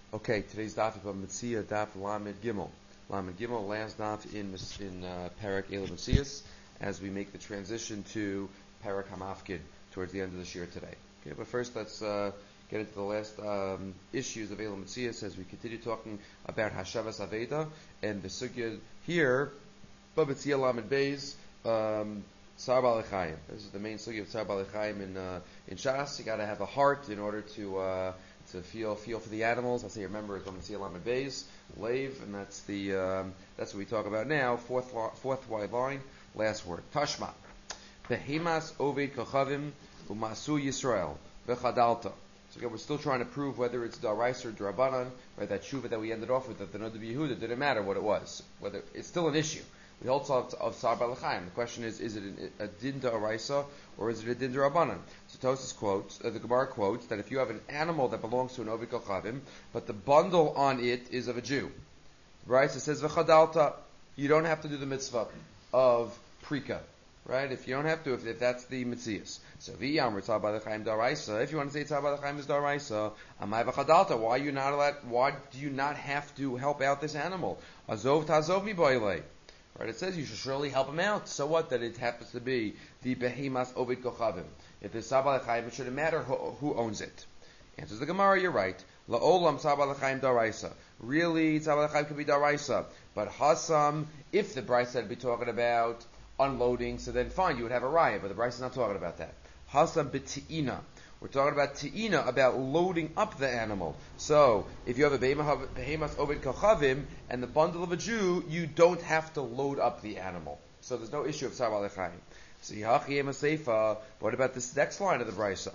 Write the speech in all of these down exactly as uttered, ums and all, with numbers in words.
Okay, today's daf is about Metzia daf Lamed Gimel. Lamed Gimel, last daf in in uh, Parak Eila Metzias, as we make the transition to Parak Hamafkid towards the end of the shir today. Okay, but first let's uh, get into the last um, issues of Eila Metzias as we continue talking about Hashavas Aveda and the sugya here. But Metzia Lamed Beis. Um, Tsar Balechayim. This is the main sugya of Tsar Balechayim in uh, in Shas. You got to have a heart in order to uh, to feel feel for the animals. I'll say remember it's on the Lamed Beis, Lave, and that's the um, that's what we talk about now. Fourth fourth wide line, last word. Tashma. Behemas Oved Kochavim Umasu Yisrael Vechadalta. So again, we're still trying to prove whether it's Daraisa or Drabanan, right? That tshuva that we ended off with at the Nod of Yehuda didn't matter what it was. Whether it's still an issue. We hold of, of Tsar Balechayim. The question is, is it a, a din da'oraisa or is it a din da'rabanan? So Tosas quotes, uh, the Gemara quotes, that if you have an animal that belongs to an Ovid Kochavim, but the bundle on it is of a Jew, right? So it says, v'chadalta, you don't have to do the mitzvah of prika, right? If you don't have to, if, if that's the mitzias. So v'yamr Tsar Balechayim da'oraisa, if you want to say Tsar Balechayim is da'oraisa, amai v'chadalta, why are you not allowed, why do you not have to help out this animal? Azov ta'azov mi boilei. Right, it says you should surely help him out. So what that it happens to be the behemas ovid kochavim. If it's Sabal Chaim, it shouldn't matter who, who owns it. Answers the Gemara, you're right. La'olam Sabal Chaim daraisa. Really, Sabal Chaim could be daraisa. But Hasam, if the Bryce had be talking about unloading, so then fine, you would have a riot. But the Bryce is not talking about that. Hasam b'ti'ina. We're talking about ti'ina, about loading up the animal. So, if you have a behemas ovid kochavim and the bundle of a Jew, you don't have to load up the animal. So there's no issue of Tsar Balechayim. So, Yahachiyem Seifa, what about this next line of the Brisa?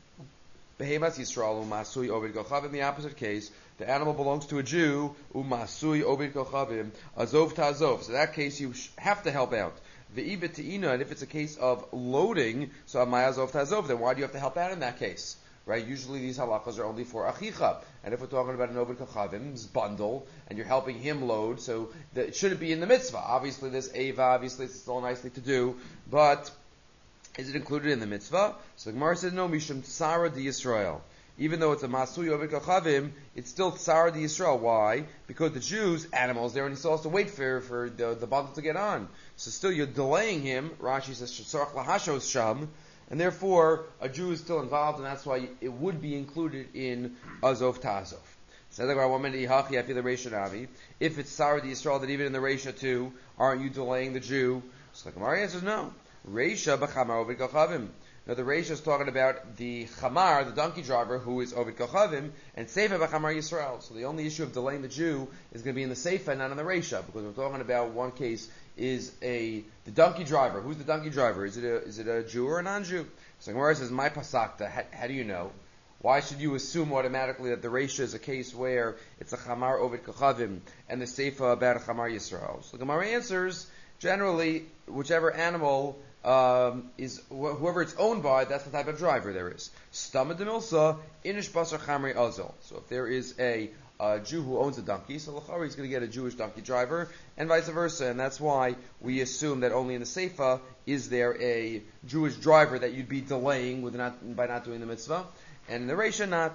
Behemas Yisrael u'masui ovid kochavim, the opposite case, the animal belongs to a Jew, u'masui ovid kochavim, azov ta'azov. So in that case, you have to help out. Ve'ibeti'ina, and if it's a case of loading, so amayazov tazov, then why do you have to help out in that case? Right? Usually these halachas are only for achicha. And if we're talking about an ovid kochavim's bundle, and you're helping him load, so that it shouldn't be in the mitzvah. Obviously there's eva, obviously it's still nicely to do, but is it included in the mitzvah? So the Gemara says no, mishum tsara di Yisrael. Even though it's a masui ovid kochavim, it's still tsara di Yisrael. Why? Because the Jews, animals there, and he still has to wait for, for the, the bundle to get on. So still you're delaying him. Rashi says shetzarach lahashos sham, and therefore a Jew is still involved, and that's why it would be included in azov ta'azov. So the one minute ihachi after the Reisha Navi. If it's tsara di Yisrael, that even in the Reisha too, aren't you delaying the Jew? So the Gemara answers no. Reisha b'chamar ovid kochavim. Now the Reisha is talking about the Chamar, the donkey driver, who is Ovid Kochavim, and Seifa b'Chamar Yisrael. So the only issue of delaying the Jew is going to be in the Seifa, not in the Reisha, because we're talking about one case is a the donkey driver. Who's the donkey driver? Is it a is it a Jew or a non-Jew? So Gemara says, "My pasakta." How, how do you know? Why should you assume automatically that the Reisha is a case where it's a Chamar Ovid Kochavim and the Seifa about a Chamar Yisrael? So the Gemara answers, generally, whichever animal Um, is wh- whoever it's owned by, that's the type of driver there is. Stama de milsa inish basar chamri azol. So if there is a uh, Jew who owns a donkey, so l'chari is going to get a Jewish donkey driver, and vice versa. And that's why we assume that only in the Seifa is there a Jewish driver that you'd be delaying with not by not doing the mitzvah, and in the Reisha not.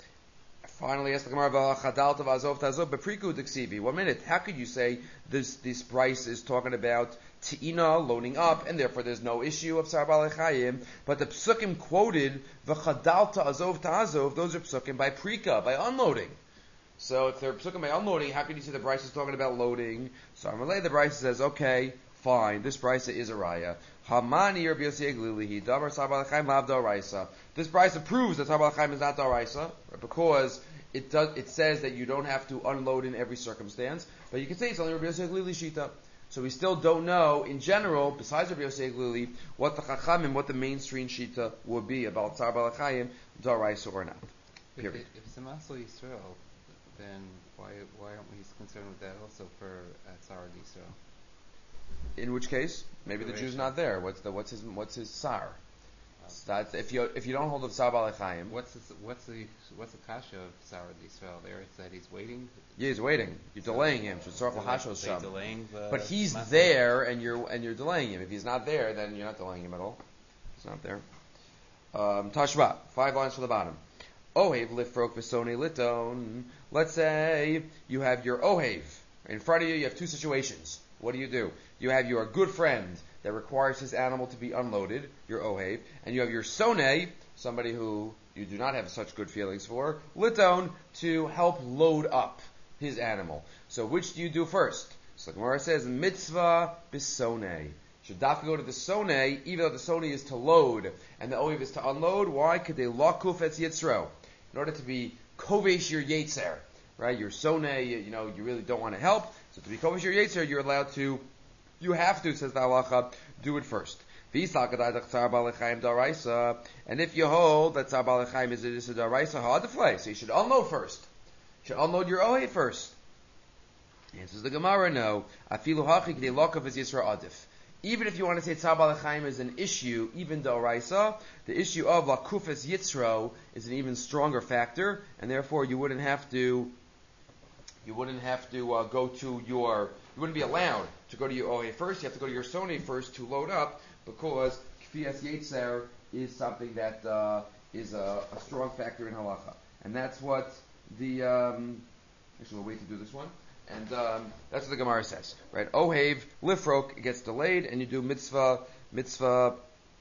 Finally, ask the Gemara, "Chadalta v'azov ta'azov bepriku d'ksivi." One minute, how could you say this this price is talking about Ti'ina, loading up, and therefore there's no issue of Tsar Balechayim, but the psukim quoted, v'chadalta azov ta'azov, those are psukim by prika, by unloading. So if they're psukim by unloading, how can you say the Bryce is talking about loading? So Amalei, the Bryce says, okay, fine, this Bryce is a raya. Hamani Rabbi Yossi Eglilihi, Damar Tsar Balechayim lav da'oraisa. This Bryce proves that Tsar Balechayim is not da'oraisa, because it does, it says that you don't have to unload in every circumstance, but you can say it's only Rabbi Yossi Eglili shita. So we still don't know, in general, besides Rabbi Yossi Eglili, what the Chachamim, what the mainstream shita would be about Tsar Balechayim, daraisa or not. Period. If, if it's a Masel Yisrael, then why why aren't we concerned with that also for uh, Tsar Yisrael? In which case, maybe the, the Jew's not there. What's the what's his what's his Tsar? Um, That's, if you if you don't hold of Tsar Balechayim, what's the, what's the what's the kasha of Tsar Yisrael there? It's that he's waiting. yeah, he's waiting. You're So delaying him. Delay, Sham. delaying the But he's Masel. there, and you're and you're delaying him. If he's not there, then you're not delaying him at all. He's not there. Um, Tashba, five lines from the bottom. Ohev lifrok v'sone liton. Let's say you have your ohev in front of you. You have two situations. What do you do? You have your good friend that requires his animal to be unloaded, your ohev, and you have your sone, somebody who you do not have such good feelings for, liton, to help load up his animal. So which do you do first? So the Gemara says, mitzvah bisone. Should dafka go to the sone, even though the sone is to load and the ohev is to unload. Why? Could they lakuf etz yitzro? In order to be kovesh your yetzer, right? Your sone, you, you know, you really don't want to help. So to be kovesh your yetzer, you're allowed to, you have to, says the halacha, do it first. And if you hold that tzar balechaim is a daraisa ha'adiflei, so you should unload first. You should unload your ohev first. Answers the Gemara, no. Afilu hachi k'dei lakav is yisra adif. Even if you want to say tzar balechaim is an issue, even daraisa, the issue of lakufes yitzro is an even stronger factor, and therefore you wouldn't have to, you wouldn't have to uh, go to your, you wouldn't be allowed to go to your ohev first. You have to go to your sone first to load up, because kfiyas yetzer is something that uh, is a, a strong factor in halacha, and that's what the. Um, actually, we'll wait to do this one. And um, that's what the Gemara says, right? Ohev, lifrok, it gets delayed, and you do mitzvah, mitzvah,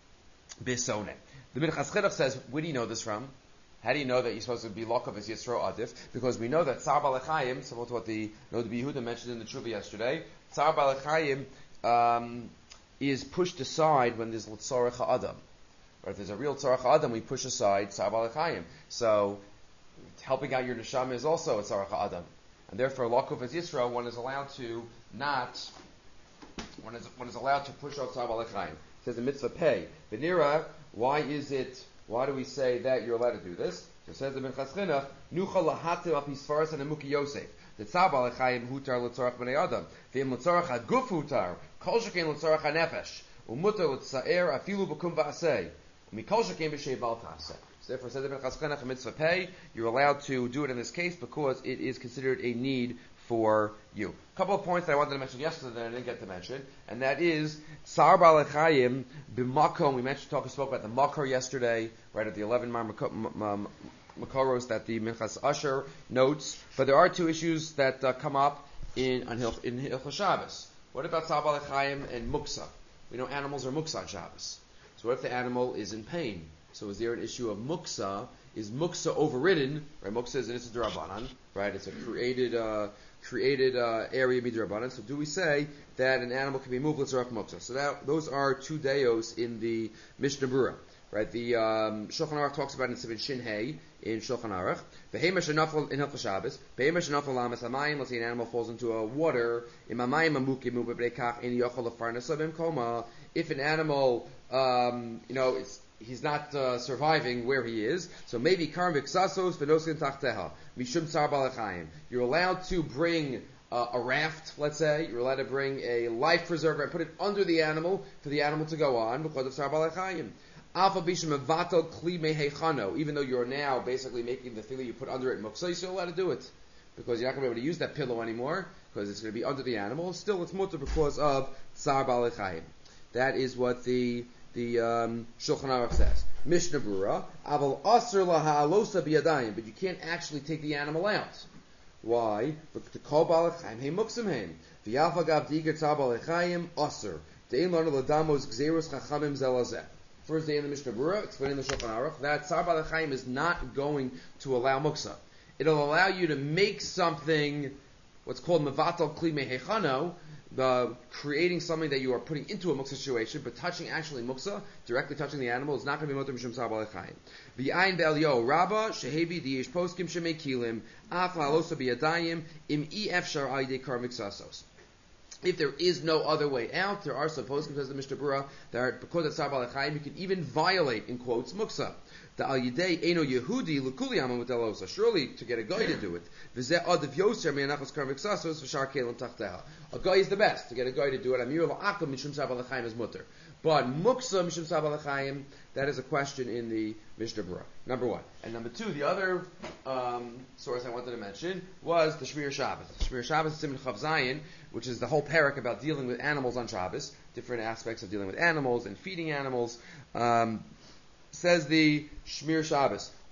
bisone. The Minchas Chinuch says, where do you know this from? How do you know that you're supposed to be lokav as Yisro Adif? Because we know that Tzar Balechayim, similar to what the Nod Yehuda mentioned in the Tshuva yesterday, Tzar Balechayim um, is pushed aside when there's L'tzorech Ha'adam. Or if there's a real Tzorech Ha'adam, we push aside Tzar Balechayim. So, helping out your neshama is also a Tzorech Ha'adam. And therefore, Lakuf as Yisro, one is allowed to not, one is, one is allowed to push out Tzar Balechayim. It says in Mitzvah Pei. Benira, why is it, why do we say that you're allowed to do this? So it says in Minchas Chinuch, Nucha lahatim al pisfaras and emuki Yosef. The Tzar Balechayim hutar l'tzorach b'nei Adam. V'im l'tzorach ha'guf hutar. Kol shekein l'tzorach ha'nefesh. Umutar l'tzaer afilu b'kum v'aseh. Mikol shekein b'shei bal ta'aseh. Therefore, says in Minchas Chinuch Mitzvah Pei, you're allowed to do it in this case because it is considered a need for you. A couple of points that I wanted to mention yesterday that I didn't get to mention, and that is Tzar Balechayim b'makom. We mentioned, talk, spoke about the makor yesterday, right at the eleven mar makoros that the Minchas Usher notes. But there are two issues that uh, come up in on Hil, in Hilchos Shabbos. What about Tzar Balechayim and muksa? We know animals are muksa on Shabbos. So what if the animal is in pain? So is there an issue of muksa? Is muksa overridden? Right, muksa is an issa d'Rabbanan, right? It's a created uh, created uh, area midrabanan. So do we say that an animal can be moved l'tzorach muksa? So that those are two deos in the Mishnah Berurah, right? The um, Shulchan Aruch talks about it in Sivin Shin Hey in Shulchan Aruch. V'hema shenafal in Hilchos Shabbos. V'hema shenafal lamas hamayim. Let's say an animal falls into a water. Imamayim amukim ubebrekach in yochol lefarnasa b'mkoma. If an animal, um, you know, it's he's not uh, surviving where he is, so maybe karm v'ksasos v'noskin tachteha mishum tzar balechayim. You're allowed to bring uh, a raft, let's say. You're allowed to bring a life preserver and put it under the animal for the animal to go on because of tzar balechayim. Alpha bishum avato kli mehechano. Even though you're now basically making the thing that you put under it muksa, you're still allowed to do it because you're not going to be able to use that pillow anymore because it's going to be under the animal. Still, it's mutter because of tzar balechayim. That is what the The um, Shulchan Aruch says. Mishnah Berurah, aval aser laha'alosa biyadayim, but you can't actually take the animal out. Why? Because to call balechayim hey muksim heim. V'yalfa gav diger tzar balechayim aser. De'in lana ladamos gzeros chachamim zelazeh. First day in the Mishnah Berurah, explaining the Shulchan Aruch, that tzar balechayim is not going to allow muksa. It'll allow you to make something, what's called mevatel kli mehechano, the creating something that you are putting into a muksa situation, but touching actually muksa, directly touching the animal, is not going to be motor mishum tzar balechayim. V'yayin be'elyo rabba shehevi diyish poskim shemekilim af la'alosa biyadayim im e efshar ayidei kar miksasos. If there is no other way out, there are some poskim, says the Mishnah Berurah, that are, because of tzar balechayim, you can even violate, in quotes, muksa. The al yidei eno Yehudi l'kuli amam v'telosa. Surely to get a guy to do it. V'zeh adav yoser me'anachos kar miksasos v'shar kelim tachteha. A guy is the best to get a guy to do it. Amir la'akum mishum tzar balechayim is mutter. But muksa mishum tzar balechayim, that is a question in the Mishnah Berurah. Number one. And number two, the other um, source I wanted to mention was the Shmir Shabbos. The Shmir Shabbos is Siman Chav Zayin, which is the whole parak about dealing with animals on Shabbos, different aspects of dealing with animals and feeding animals. Um, says the Shmir Shabbos,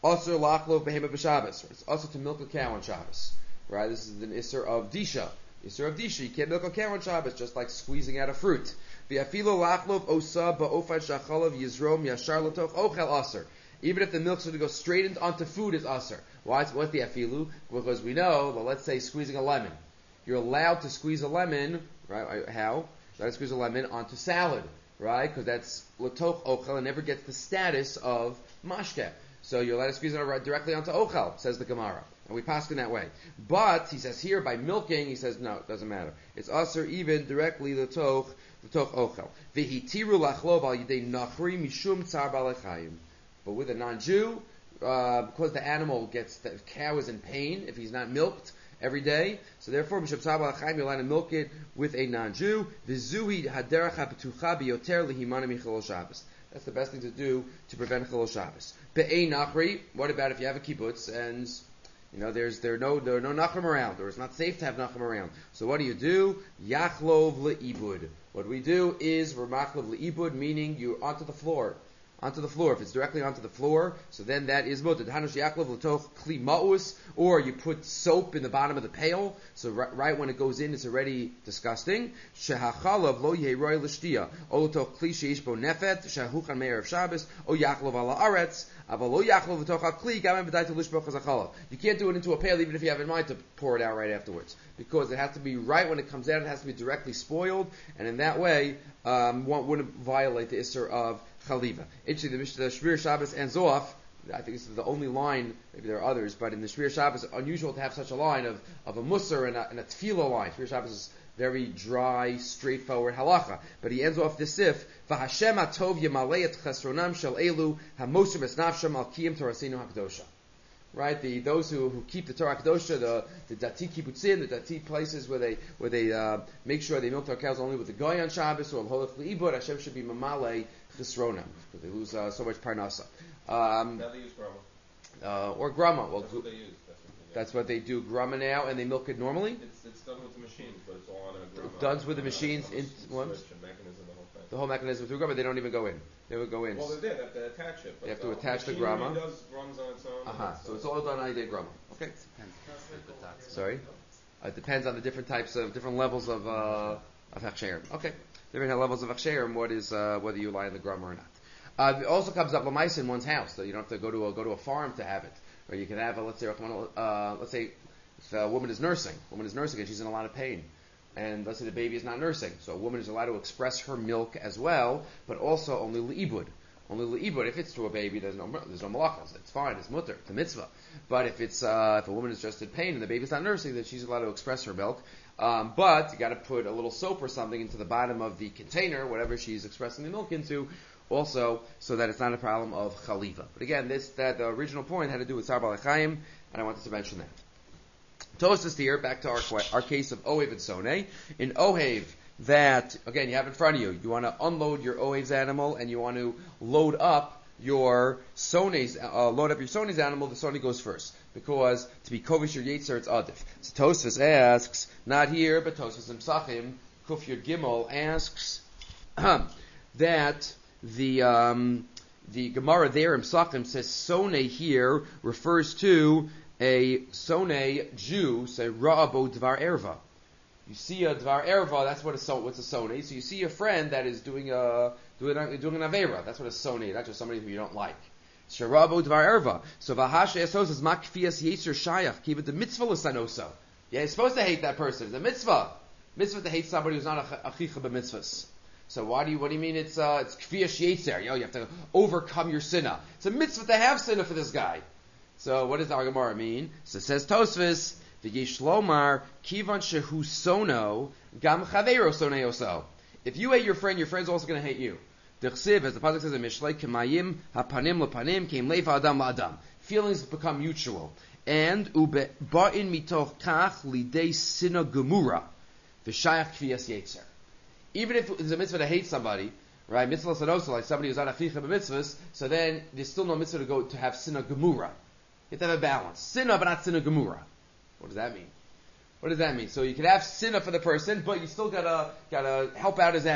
Also lachlov behema b'Shabbos. It's also to milk a cow on Shabbos. Right? This is an isser of disha. Isser of disha. You can't milk a cow on Shabbos, just like squeezing out a fruit. V'afilo lachlov osa ba'ofad shachalav yizrom yashar l'toch ochel aser. Even if the milk's going to go straight into, onto food, it's aser. Why? What's the afilu? Because we know, well, let's say squeezing a lemon. You're allowed to squeeze a lemon, right? How? You're allowed to squeeze a lemon onto salad, right? Because that's l'toch ochel and never gets the status of mashke. So you're allowed to squeeze it directly onto ochel, says the Gemara. And we pass in that way. But, he says here, by milking, he says, no, it doesn't matter. It's aser even directly l'toch, l'toch ochel. V'hitiru lachlov al yidei nachri mishum tzar balechayim. But with a non-Jew, uh, because the animal gets, the cow is in pain if he's not milked every day, so therefore, mishum tzar balechayim, you're allowed to milk it with a non-Jew. V'zuhi haderach ha'petucha biyoter lihimana michol Shabbos. That's the best thing to do to prevent Chilul Shabbos. Be'ei nachri. What about if you have a kibbutz and you know there's there are no there are no nachrim around, or it's not safe to have nachrim around? So what do you do? Yachlov leibud. What we do is we're machlov leibud, meaning you're onto the floor, onto the floor. If it's directly onto the floor, so then that is mutter. Hanush yachlov l'toch kli ma'us, or you put soap in the bottom of the pail, so right, right when it goes in, it's already disgusting. Shehachalav lo yehroi l'shtia, o l'toch kli sheish bo nefet, shehuchan me'er of Shabbos, o yachlov ala aretz, aval lo yachlov l'toch kli, gamen b'dai to lishbo chazachalav. You can't do it into a pail even if you have in mind to pour it out right afterwards, because it has to be right when it comes out. It has to be directly spoiled, and in that way, um, one wouldn't violate the isser of chaliva. Actually, the, the Shmir Shabbos ends off. I think this is the only line. Maybe there are others, but in the Shmir Shabbos, it's unusual to have such a line of, of a musar and a, and a tefillah line. Shmir Shabbos is very dry, straightforward halacha. But he ends off the sif. V'Hashem atov yemalei et chesronam shel elu hamosim es nafsham al kiyim torasinu hakdosha. Right, the those who, who keep the Torah Kedosha, the the dati kibbutzim, the dati places where they where they uh, make sure they milk their cows only with the goy on Shabbos or holach leibud. Hashem should be mamale chisronam because they lose uh, so much parnasa. Um, now they use grama. Uh, or grama. Well, that's what they use. That's what they do. Grama now, and they milk it normally. It's it's done with the machines, but it's all on a grama. Done with the machines in one. Mechanism, the whole thing. The whole mechanism through grama. They don't even go in. They would go in. Well, they're there. They have to attach it. But they have to the attach the machinery grama. Does runs on its own. Uh-huh. So it's all done on a grama. Okay. Sorry. Uh, it depends on the different types of different levels of uh, of hechsherim. Okay. Different levels of hechsherim. What is uh, whether you lie in the grama or not. Uh, it also comes up lamais in one's house, so you don't have to go to a, go to a farm to have it. Or you can have a, let's say uh, let's say if a woman is nursing, a woman is nursing and she's in a lot of pain, and let's say the baby is not nursing, so a woman is allowed to express her milk as well, but also only leibud. Only leibud. If it's to a baby, there's no there's no malachas. It's fine. It's mutter. It's a mitzvah. But if it's uh, if a woman is just in pain and the baby's not nursing, then she's allowed to express her milk. Um, but you got to put a little soap or something into the bottom of the container, whatever she's expressing the milk into, also so that it's not a problem of chaliva. But again, this that the original point had to do with Tzar Balechayim, and I wanted to mention that. Tosas here, back to our our case of Ohev and Soneh. In Ohev, that again you have in front of you, you want to unload your Ohev's animal and you want to load up your Soneh's uh, load up your Soneh's animal. The Soneh goes first because to be kovish your Yetzer it's adif. So Tosas asks, not here, but Tosas in Psachim Kuf Yud Gimel asks that the um, the Gemara there in Psachim says Soneh here refers to a Soneh Jew, say Ra'abo Dvar Erva. You see a Dvar Erva, that's what a so what's a Soneh. So you see a friend that is doing a doing a, doing an Avera. That's what a Soneh. That's just somebody who you don't like. Sharabo Dvar Erva. So Vahasha Esos is Makfias Yetzer Shayach. Keep it the mitzvah l'sanoso. Yeah, you're supposed to hate that person. It's a mitzvah. Mitzvah to hate somebody who's not a achicha b'mitzvahs. So why do you? What do you mean? It's uh, it's kfiyas yetzer. You know, you have to overcome your sinna. It's a mitzvah to have sinna for this guy. So what does the Gemara mean? So it says Tosfos, v'yesh lomar kivan shehu sono gam chaveiro soneoso. If you hate your friend, your friend's also going to hate you. D'chsiv, as the pasuk says in Mishlei, kemayim hapanim lepanim keim leiva adam la'adam. Feelings become mutual. And ube ba'in mitoch kach lidei sinna gemura v'shayach kfiyas yetzer. Even if it's a mitzvah to hate somebody, right? Mitzvah sanosa, like somebody who's not achicha b'mitzvahs, so then there's still no mitzvah to go to have sinna gemura. You have to have a balance. Sinna, but not sinna gemura. What does that mean? What does that mean? So you can have sinna for the person, but you still gotta gotta help out his animal.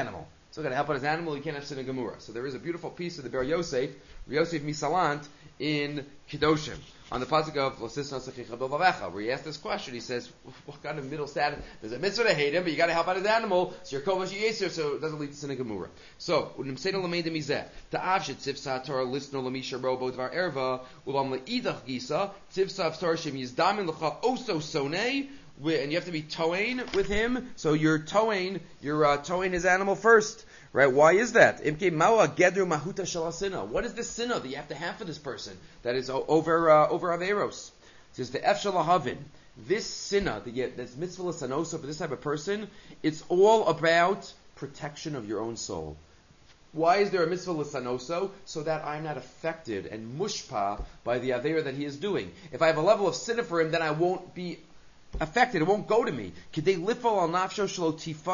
So going to help out his animal, he can't have Sina Gemura. So there is a beautiful piece of the Ber Yosef, Yosef Misalant, in Kedoshim, on the pasuk of Losisna Sechicha Bilvavecha, where he asked this question. He says, what kind of middle status? There's a mitzvah to hate him, but you got to help out his animal, so you're kovash yeser, so it doesn't lead to Sina Gemura. So, unim seder lameid mizeh, ta'avshet tzivsa Torah listener lamisha robo dvar erva, ulam leidach gisa, tzivsa of Torah shem yizdamin lecha oso sonei, and you have to be toeing with him, so you're toeing, you're uh, toeing his animal first, right? Why is that? Imke mawa gedru mahuta shalasina. What is the sinna that you have to have for this person that is o- over uh, over averos? It says the efshalahavin. This sinna that you, that's mitzvah l'sanosa for this type of person, it's all about protection of your own soul. Why is there a mitzvah l'sanoso? So that I'm not affected and mushpa by the avera that he is doing. If I have a level of sinna for him, then I won't be affected. It won't go to me. Kidei lifol al nafsho shelo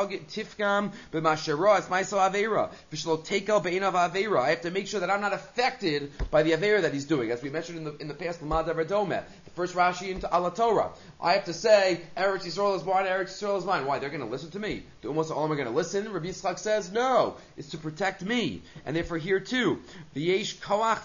tifgam b'mashero as ma'aseh avera v'shelo tekel be'einav avera. I have to make sure that I'm not affected by the avera that he's doing. As we mentioned in the in the past, l'mad averdome, the first Rashi into Ala Torah. I have to say, Eretz Yisrael is mine, Eretz Yisrael is mine. Why? They're going to listen to me. Do almost all of them are going to listen? Rabbi Yitzchak says, no. It's to protect me. And therefore here too, v'yesh koach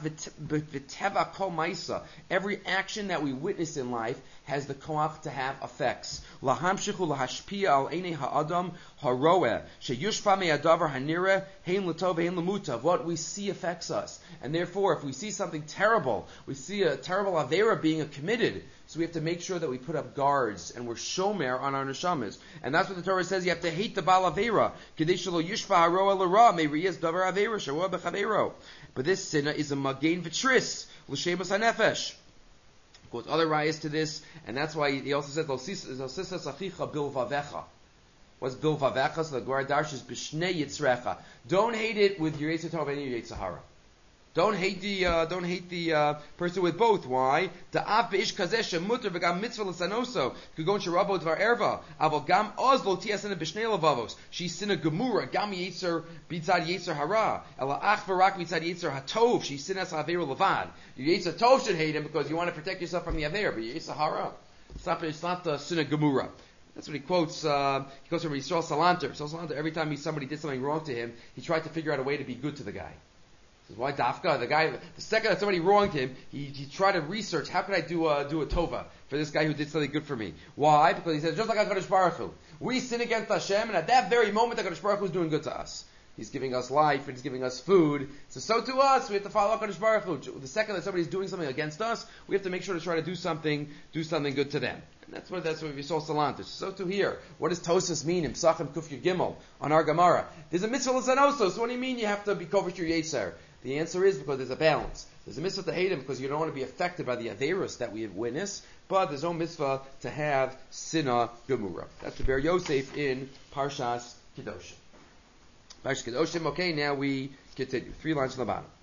v'teva kol ma'isa. Every action that we witness in life has the koach to have effects. Lahamshichu lahashpia al einei ha'adam haroeh sheyushpa me'adavar hanireh hein l'tov hein l'mutav. What we see affects us. And therefore, if we see something terrible, we see a terrible avera being committed, so we have to make sure that we put up guards and we're shomer on our neshamas. And that's what the Torah says. You have to hate the Baal Avera. Kedei shelo yishpa haroeh l'ra me'riyas davar avera sharoeh b'chavero. But this sinna is a magain v'tris l'shemus hanefesh. Goes other rayas to this, and that's why he also said Losisas achicha bilvavecha. What's bilvavecha? So the Gemara Darsh is b'shnei yitzrecha. Don't hate it with your Yetzer Tov and your Yetzer Hara. Don't hate the uh, don't hate the uh, person with both. Why? The av beish kazeh shemuter v'gam mitzvah l'sanoso kugon sherabo dvar erva aval gam oz lo tiasena b'shnei levavos she's sina gemura gam yetzer bitzad yetzer hara ela ach v'rak bitzad yetzer hatov she's sinas averu levad. Your yetzer tov should hate him because you want to protect yourself from the aver, but your yetzer hara it's not it's not the sina gemura. That's what he quotes. Uh, he quotes from Yisrael Salanter. Yisrael Salanter. Every time he, somebody did something wrong to him, he tried to figure out a way to be good to the guy. Why dafka? The guy, the second that somebody wronged him, he, he tried to research how could I do a do a tova for this guy who did something good for me. Why? Because he says just like HaKadosh Baruch Hu, we sin against Hashem, and at that very moment HaKadosh Baruch Hu is doing good to us. He's giving us life and he's giving us food. So so to us, we have to follow HaKadosh Baruch Hu. The second that somebody's doing something against us, we have to make sure to try to do something do something good to them. And that's what that's what we saw Salantis. So to here, what does Tosas mean in Psachim Kuf Yud Gimel on our Gemara? There's a mitzvah l'sanoso. So what do you mean you have to be kovish your yetzer? The answer is because there's a balance. There's a mitzvah to hate him because you don't want to be affected by the averus that we have witnessed, but there's no mitzvah to have sinna gemura. That's the Ber Yosef in Parshas Kedoshim. Parshas Kedoshim. Okay, now we continue. Three lines from the bottom.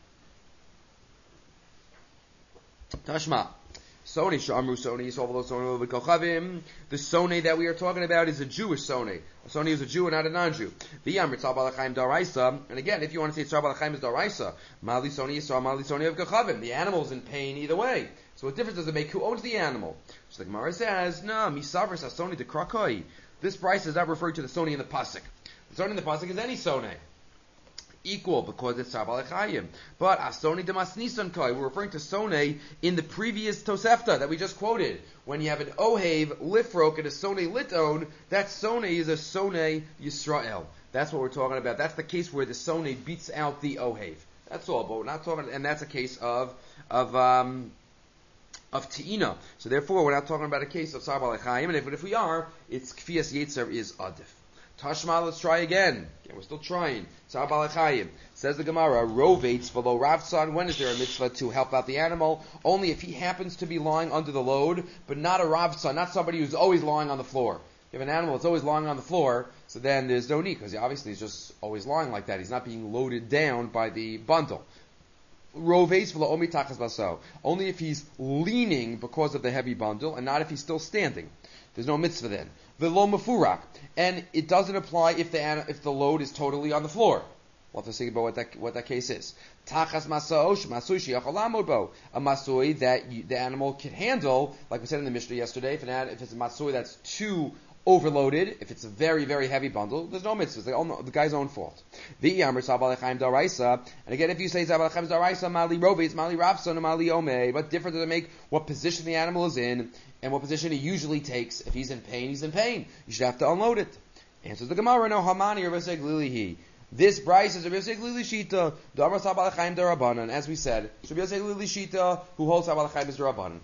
Tashma. Sone Shamru Sone Yisrael Sone Kochavim. The Sone that we are talking about is a Jewish Sone. A Sone is a Jew and not a non-Jew. The Amr Tzal Balachayim Daraisa. And again, if you want to say Tzal Balachayim is Daraisa, Mali Sone Yisrael Mali Sone of Kochavim. The animal's in pain either way. So what difference does it make? Who owns the animal? So the Gemara says, no, Misavris Asoni de Krakoi. This price is not referring to the Sone in the pasuk. The Sone in the pasuk is any Sone. Equal because it's Tzar Balachayim. But Asoni Demas Nisan Koi, we're referring to Sone in the previous Tosefta that we just quoted. When you have an Ohev, Lifrok, and a Sone Liton, that Sone is a Sone Yisrael. That's what we're talking about. That's the case where the Sone beats out the Ohev. That's all, but we're not talking, and that's a case of, of, um, of Te'ina. So therefore, we're not talking about a case of Tzar Balachayim, and if, but if we are, it's Kfias Yetzer is Adif. Tashma, let's try again. Okay, we're still trying. Tzar Balachayim. Says the Gemara, Rovates below Ravtsan. When is there a mitzvah to help out the animal? Only if he happens to be lying under the load, but not a Ravtsan, not somebody who's always lying on the floor. If you have an animal that's always lying on the floor, so then there's no need, because obviously he's just always lying like that. He's not being loaded down by the bundle. Rovates below Omi Tachas Baso. Only if he's leaning because of the heavy bundle, and not if he's still standing. There's no mitzvah then. V'lo mefurak, and it doesn't apply if the if the load is totally on the floor. We'll have to think about what that what that case is. Tachas masosh masui sheyachol lamod bo, a masui that you, the animal can handle, like we said in the Mishnah yesterday. If an if it's a masui that's too overloaded, if it's a very, very heavy bundle, there's no mitzvah. It's the, own, the guy's own fault. The Yamar Sabal Chaim Daraisa. And again, if you say Sabal Chaim Daraisa, Mali Rovi, it's Mali Rafson, and Mali Ome. What difference does it make what position the animal is in and what position he usually takes? If he's in pain, he's in pain. You should have to unload it. Answers the Gemara, no Hamani or Veseg Lilihi. This Bryce is a Veseg Lili Shita, Damar Sabal Chaim Darabanan. As we said, it's a Veseg Lili Shita who holds Sabal Chaim Darabanan.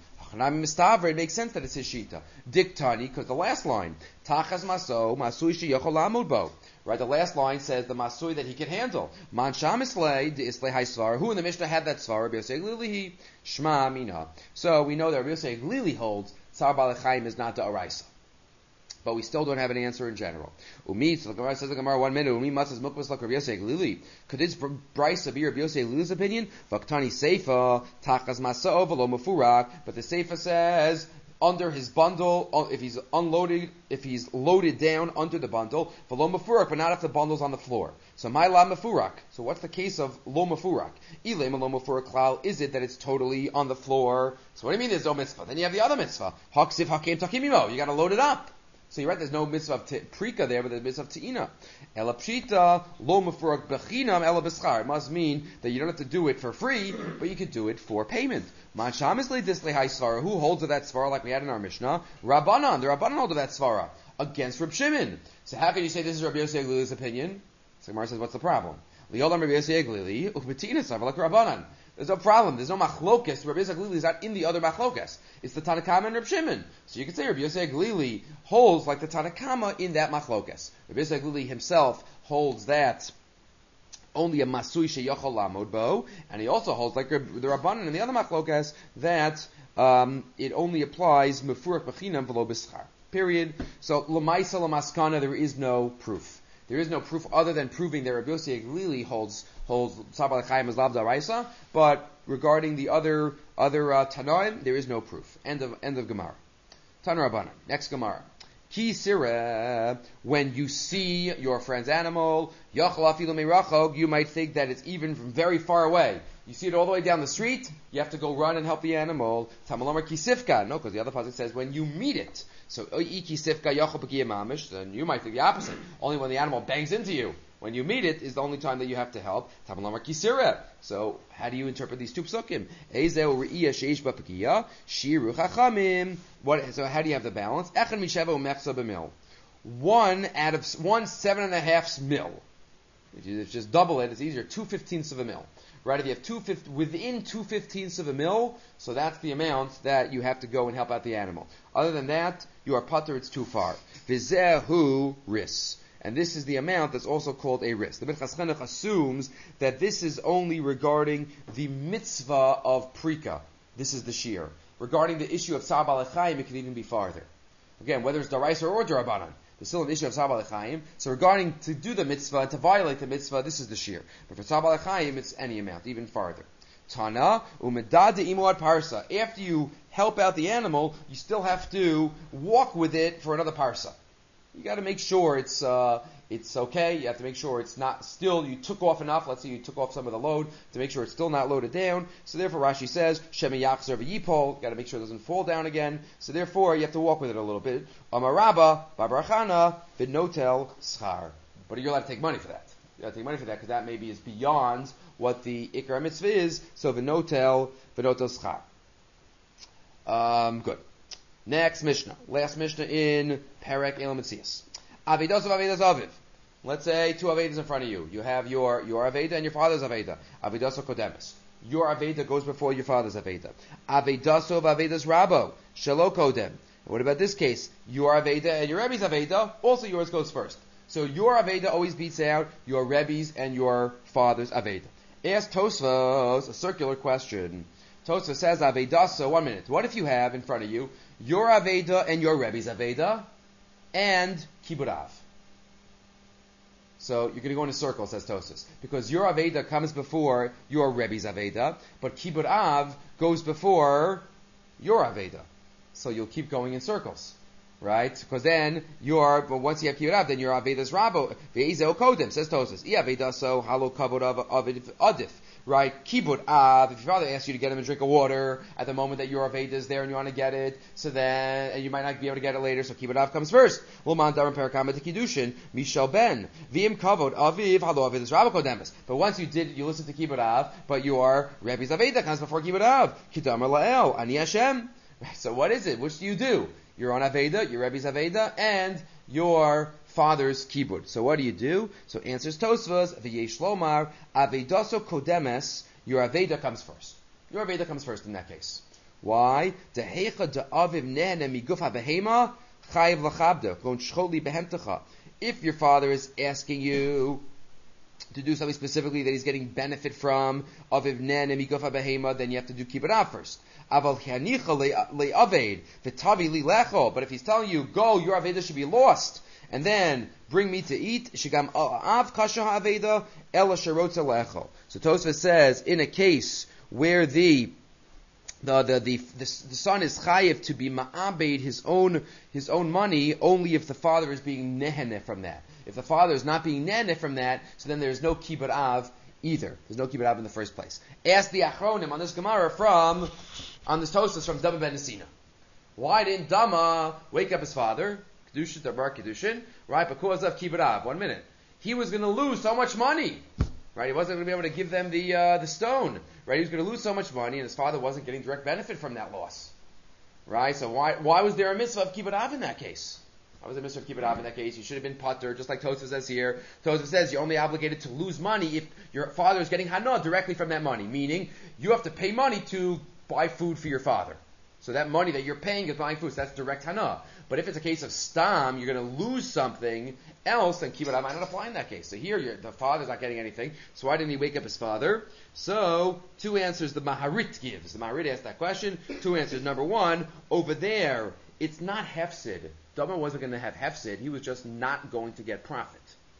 It makes sense that it's his shita. Diktani, because the last line, Tachas Maso, Masui Sheyachol Lamud Bo. Right, the last line says the Masui that he can handle. Man Sham Islay, the Islay Hai Svar. Who in the Mishnah had that Svar? Rabbi Yosef Lili, Shma Mina. So we know that Rabbi Yosef Lili holds Tzar Balachayim is not the Araisa. But we still don't have an answer in general. Umi, so the Gemara says the Gemara one minute. Umi matzas mukbas like Rabbi Yosef Lili. Could this Bryce be Rabbi Yosef Lili's opinion? Vaktani seifa tachas masao v'lo mafurak. But the seifa says under his bundle, if he's unloaded, if he's loaded down under the bundle, v'lo mafurak, but not if the bundle's on the floor. So my la mafurak. So what's the case of lo mafurak? Ilem lo mafurak klal. Is it that it's totally on the floor? So what do you mean there's no mitzvah? Then you have the other mitzvah. Haksiv hakem takimimo. You got to load it up. So you're right, there's no mitzvah of t- prika there, but there's mitzvah of te'ina. Ela pshita, lo mefurak bechinam, ela b'schar. It must mean that you don't have to do it for free, but you could do it for payment. Man shamis le dislei hai svara. Who holds of that svara like we had in our Mishnah? Rabbanan. The Rabbanan hold of that svara against Reb Shimon. So how can you say this is Rabbi Yosef Glili's opinion? So Gemara says, what's the problem? Li'olam Rabbi Yosef Glili, u'betina savar like Rabbanan. There's no problem. There's no machlokes. Rabbi Yosef Glili is not in the other machlokes. It's the Tanakama and Reb Shimon. So you could say Rabbi Yosef Glili holds like the Tanakama in that machlokes. Rabbi Yosef Glili himself holds that only a masui sheyachol lamod bo, and he also holds like the Rabbanan and the other machlokes that um, it only applies mefurak b'chinam v'lo b'schar. Period. So l'maisa l'maskana, there is no proof. There is no proof other than proving that Rabbi Yosef Glili holds holds Sabal Chaim as Lav Daraisa, but regarding the other other uh, Tanoim, there is no proof. End of end of Gemara. Tan Rabbanan. Next Gemara. Ki sira, when you see your friend's animal, yachal afilu meirachog, you might think that it's even from very far away. You see it all the way down the street, you have to go run and help the animal. Tamalomar kisifka. No, because the other pasuk says when you meet it. So kisifka yachal b'kiyah mamish, then you might think the opposite. Only when the animal bangs into you. When you meet it is the only time that you have to help. Tamalomar kisira. So how do you interpret these two psukim? Ezeu re'iyah sheish b'pekiyah, shiru chachamim. What? So how do you have the balance? Echad misheva u'mechza b'mil. One out of one seven and a half mil. If you just double it, it's easier. Two fifteenths of a mil. Right? If you have two fifth, within two fifteenths of a mil, so that's the amount that you have to go and help out the animal. Other than that, you are putter, it's too far. Vizehu ris. And this is the amount that's also called a ris. The Minchas Chinuch assumes that this is only regarding the mitzvah of prika. This is the shear. Regarding the issue of Tzar Balachayim, it can even be farther. Again, whether it's Daraisa or Darabanan, there's still an issue of Tzar Balachayim. So regarding to do the mitzvah and to violate the mitzvah, this is the shear. But for Tzar Balachayim, it's any amount, even farther. Tana umedad imuad parsa. After you help out the animal, you still have to walk with it for another parsa. You got to make sure it's uh, it's okay. You have to make sure it's not still. You took off enough. Let's say you took off some of the load to make sure it's still not loaded down. So therefore, Rashi says shemi yachzer v'yipol. Got to make sure it doesn't fall down again. So therefore, you have to walk with it a little bit. Amaraba babrachana v'notel schar. But you're allowed to take money for that. You have to take money for that because that maybe is beyond what the ikar mitzvah is. So v'notel v'notel schar. Um, good. Next Mishnah. Last Mishnah in Perek Elam Metzias. Avedos of Avedas Aviv. Let's say two Avedas in front of you. You have your, your Aveda and your father's Aveda. Avedos of Kodemis. Your Aveda goes before your father's Aveda. Avedos of Avedas Rabo. Shelo Kodem. What about this case? Your Aveda and your Rebbe's Aveda, also yours goes first. So your Aveda always beats out your Rebbe's and your father's Aveda. Ask Tosfos a circular question. Tosfos says Avedas, one minute. What if you have in front of you your Aveda and your Rebbe's Aveda, and Kibbud Av? So you're going to go in a circle, says Tosfos, because your Aveda comes before your Rebbe's Aveda, but Kibbud Av goes before your Aveda. So you'll keep going in circles, right? Because then your, but once you have Kibbud Av, then your Aveda's Rabo, Ve'ezeo Kodem, says Tosfos. I Aveda so halo kavod of adif. right? Kibud av, if your father asks you to get him a drink of water at the moment that your Aveda is there and you want to get it, so then, and you might not be able to get it later, so Kibud av comes first. L'man darim perakama tekidushin, mishal ben, v'im kavod aviv, halo aviv, rabba kodemis. But once you did, you listened to Kibud av, but your Rebbe's Aveda comes before Kibud av. Kidamar la'el, ani Hashem. So what is it? Which do you do? Your own Aveda, your Rebbe's Aveda, and your father's kibud. So what do you do? So answers Tosfos, v'yesh lomar, avedaso kodemes, your Aveda comes first. Your Aveda comes first in that case. Why? Dehecha de'aviv nehne miguf ha'behema, chayiv lachabda, klon shcholi behemtecha. If your father is asking you to do something specifically that he's getting benefit from, aviv nehne miguf ha'behema, then you have to do kibud av first. Aval chanicha le'aved, v'tavi li lecho. But if he's telling you, go, your Aveda should be lost, and then bring me to eat, shigam av kasha ha'aveda, ela sherotza lecho. So Tosfos says, in a case where the the the the, the, the son is chayiv to be ma'abed his own his own money, only if the father is being nehene from that. If the father is not being nehene from that, so then there's no kibud av either. There's no kibud av in the first place. Ask the Achronim on this Gemara from on this Tosfos from Dama ben Nesina. Why didn't Dama wake up his father? Kedushin, Dabar Kedushin, right? Because of Kibud Av. One minute. He was going to lose so much money, right? He wasn't going to be able to give them the uh, the stone, right? He was going to lose so much money, and his father wasn't getting direct benefit from that loss, right? So why why was there a mitzvah of Kibud Av in that case? Why was there a mitzvah of Kibud Av in that case? You should have been patur, just like Tosfos says here. Tosfos says you're only obligated to lose money if your father is getting hana directly from that money, meaning you have to pay money to buy food for your father. So that money that you're paying is buying food, so that's direct hana. But if it's a case of stam, you're going to lose something else, then kibud av might not apply in that case. So here, you're, the father's not getting anything. So why didn't he wake up his father? So, two answers the Maharit gives. The Maharit asked that question. Two answers. Number one, over there, it's not hefsid. Dama wasn't going to have hefsid. He was just not going to get profit.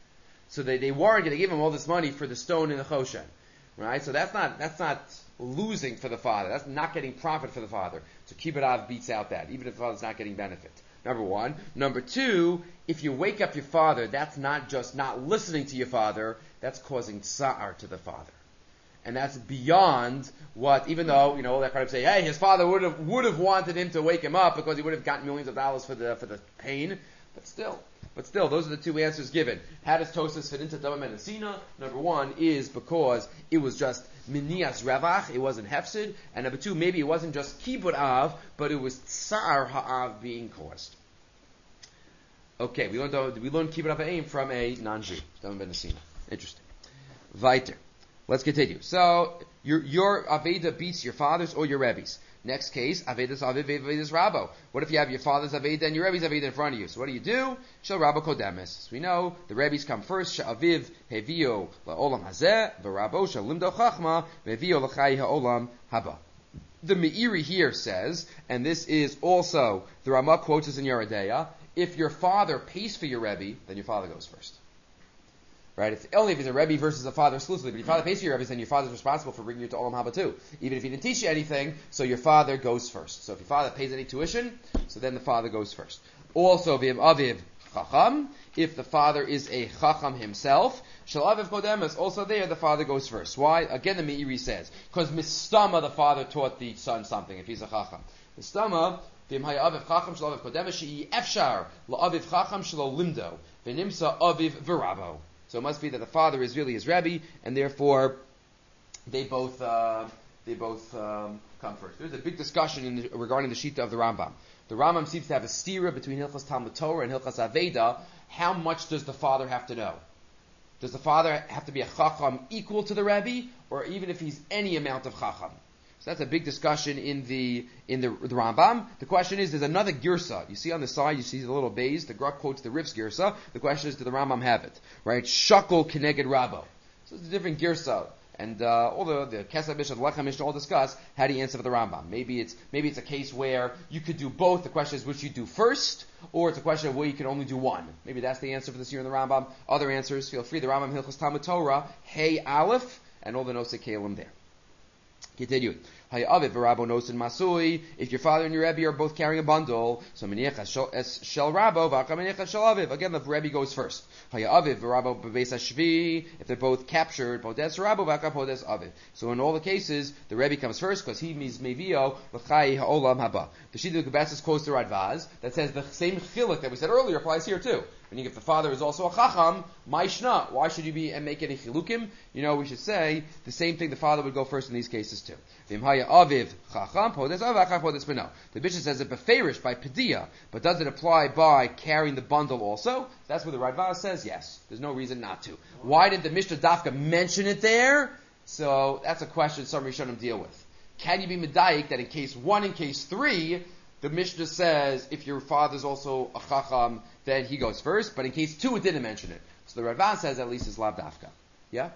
So they, they weren't going to give him all this money for the stone in the Choshen. Right? So that's not, that's not losing for the father. That's not getting profit for the father. So Kibud Av beats out that, even if the father's not getting benefit. Number one. Number two, if you wake up your father, that's not just not listening to your father, that's causing tsa'ar to the father. And that's beyond what, even though, you know, that kind of say, hey, his father would have would have wanted him to wake him up because he would have gotten millions of dollars for the for the pain, but still. But still, those are the two answers given. How does Tosfos fit into Dama ben Nesina? Number one is because it was just minias revach, it wasn't hefsid. And number two, maybe it wasn't just kibud av, but it was tsar ha'av being caused. Okay, we learned we learned kibud av ha'im from a non-Jew, Dama ben Nesina. Interesting. Weiter. Let's continue. So your your Aveda beats your father's or your Rebbe's. Next case, Avedas Aviv, Avedas Rabo. What if you have your father's Aveda and your Rebbe's Aveda in front of you? So what do you do? Shel Rabo Kodemes. So we know the Rebbe's come first. She'aviv hevio la'olam hazeh, v'Rabo shel limdo chachma, v'hevio l'chai ha'olam haba. The Meiri here says, and this is also, the Ramah quotes this in Yeridea, if your father pays for your Rebbe, then your father goes first. Right? If, only if it's a Rebbe versus a father exclusively. But if your father pays for your Rebbe, then your father's responsible for bringing you to Olam Haba too. Even if he didn't teach you anything, so your father goes first. So if your father pays any tuition, so then the father goes first. Also, V'im Aviv Chacham, if the father is a Chacham himself, Shel Aviv Kodemes, also there the father goes first. Why? Again the Meiri says, because Mistama the father taught the son something, if he's a Chacham. Mistama, V'im Haya Aviv Chacham Shel Aviv Kodemes, She'i Efshar, La'aviv Chacham Shelo Limdo, V'nimsa Aviv V'Rabo. So it must be that the father is really his Rebbe, and therefore they both uh, they both um, come first. There's a big discussion in the, regarding the Shita of the Rambam. The Rambam seems to have a stira between Hilchas Talmud Torah and Hilchas Aveda. How much does the father have to know? Does the father have to be a Chacham equal to the Rebbe, or even if he's any amount of Chacham? So that's a big discussion in the in the, the Rambam. The question is, there's another girsa. You see on the side, you see the little bays. The Gruk quotes the Riv's girsa. The question is, did the Rambam have it? Right? Shakol keneged Rabo. So it's a different girsa. And uh, all the the Kesef Mishnah, the Lechem Mishnah all discuss how do you answer for the Rambam. Maybe it's maybe it's a case where you could do both. The question is which you do first, or it's a question of where you can only do one. Maybe that's the answer for this year in the Rambam. Other answers, feel free. The Rambam Hilchos Talmud Torah, Hey Aleph, and all the Nosei Kalim there. Continuing. Hayaviv v'Rabbo nosin masui. If your father and your Rebbe are both carrying a bundle, so minicha shel Rabbo v'aka minicha shel Aviv. Again, the Rebbe goes first. Hayaviv v'Rabbo b'beis hashvi. If they're both captured, podes Rabbo v'aka podes Aviv. So in all the cases, the Rebbe comes first because he means mevio l'chai ha'olam haba. The Shita Kubassis quotes the Radvaz that says the same chiluk that we said earlier applies here too. Meaning, if the father is also a chacham, maishna, why should you be and make any chilukim? You know, we should say the same thing. The father would go first in these cases too. V'imhaya aviv chacham podes aviv achar podes beno. The Mishnah says it beferish by pedia, but does it apply by carrying the bundle also? That's where the Radvaz says yes. There's no reason not to. Why did the Mishnah Dafka mention it there? So that's a question some Rishonim deal with. Can you be medayik that in case one and case three, the Mishnah says if your father's also a chacham, then he goes first, but in case two, it didn't mention it. So the Radvan says at least it's lav dafka. Yeah?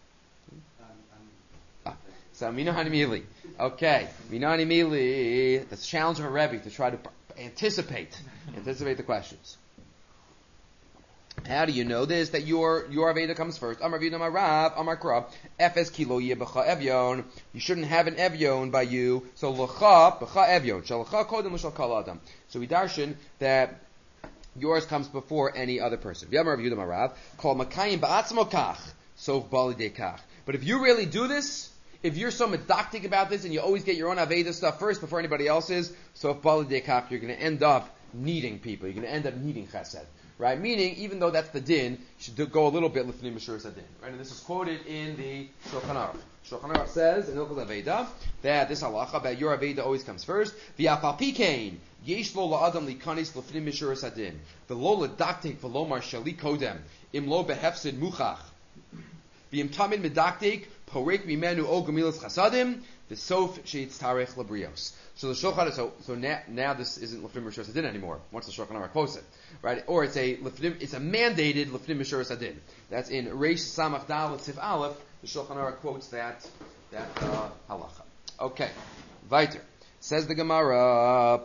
Ah. So minani mili. Okay. Minani mili. That's a challenge of a Rebbe to try to anticipate, anticipate the questions. How do you know this? That your your Aveda comes first. Amar Vina Marav, Amar Krab, Efes kilo yebecha evyon. You shouldn't have an evyon by you. So lecha becha evyon. Shal lecha kodem l'shal kal adam. So we darshan that yours comes before any other person. V'amar Rav Yehuda Marav, kol makayim ba'atzmo kach, sof bali de kach. But if you really do this, if you're so medactic about this and you always get your own Aveda stuff first before anybody else's, sof bali de kach, you're going to end up needing people. You're going to end up needing chesed. Right? Meaning, even though that's the din, you should go a little bit lifnei mishuras hadin. Right? And this is quoted in the Shulchan Aruch. Shulchan Aruch says in Hilchos Aveda that this halacha about your Aveda always comes first. V'afal pikein yesh lo la'adam likanis lifnei mishuras hadin. V'lo ledaktek v'lo mar shali kodem im lo behefsid muchach. V'im tamid medaktek porek mimenu o gemilas chasadim v'sof sheitztarech labrios. So the Shulchan, so so now, now this isn't lefnim mishuras hadin anymore. Once the Shulchan Aruch quotes it, right? Or it's a lefnim, it's a mandated lefnim mishuras hadin. That's in Reish Samach Dal Tzif Aleph. The Shulchan Aruch quotes that that uh, halacha. Okay, weiter says the Gemara.